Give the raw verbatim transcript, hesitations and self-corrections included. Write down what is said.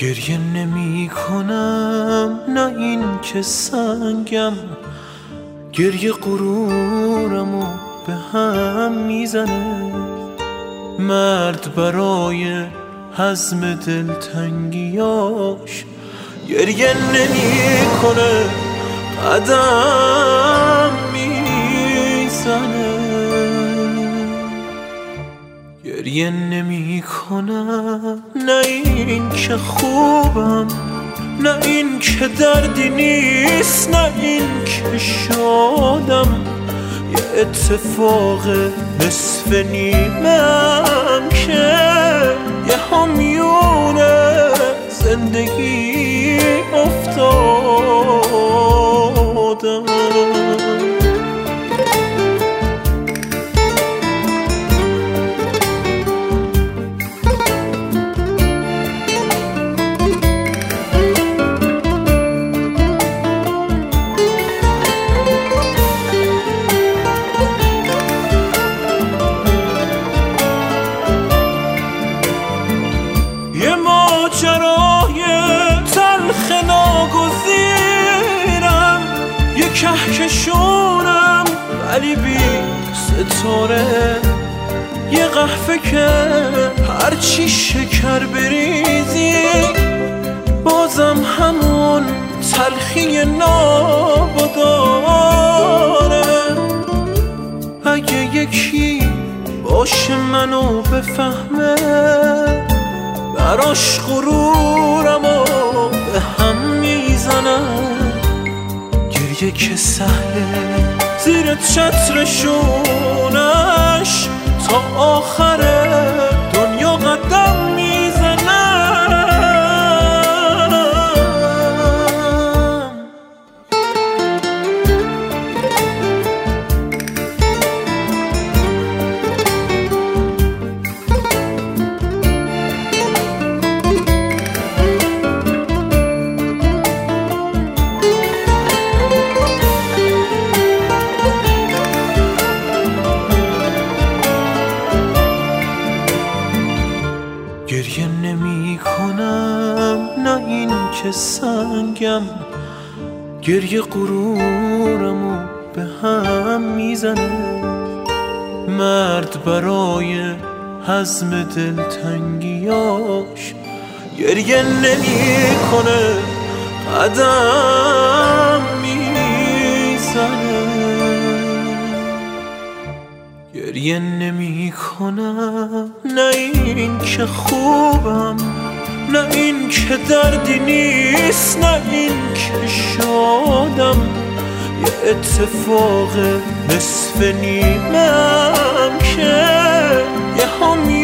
گریه نمی کنم، نه این که سنگم، گریه غرورمو به هم میزنه. مرد برای هضم دلتنگیاش گریه نمی کنه، قدم میزنه. گریه نمی کنم، نه این که خوبم، نه این که دردی نیست، نه این که شادم. یه اتفاق نصف نیمم که یه همیون زندگی افتادم. ماجرای تلخ ناگزیرم، یه کهکشونم ولی بی ستاره. یه قهوه که هرچی شکر بریزی بازم همون تلخی نابو داره. اگه یکی باشه منو بفهمه، براش غرورمو به هم میزنم. گریه که سهله زیر چترشونش تا آخر دنیا قدم میزنم. گریه نمی کنم، نه این که سنگم، گریه غرورمو به هم میزنه. مرد برای هضم دلتنگیاش گریه نمی کنه، قدم میزنه. گریه نمی کنم، نه این که خوبم، نه این که دردی نیست، نه این که شادم. یه اتفاق نصف نیمم که یه همی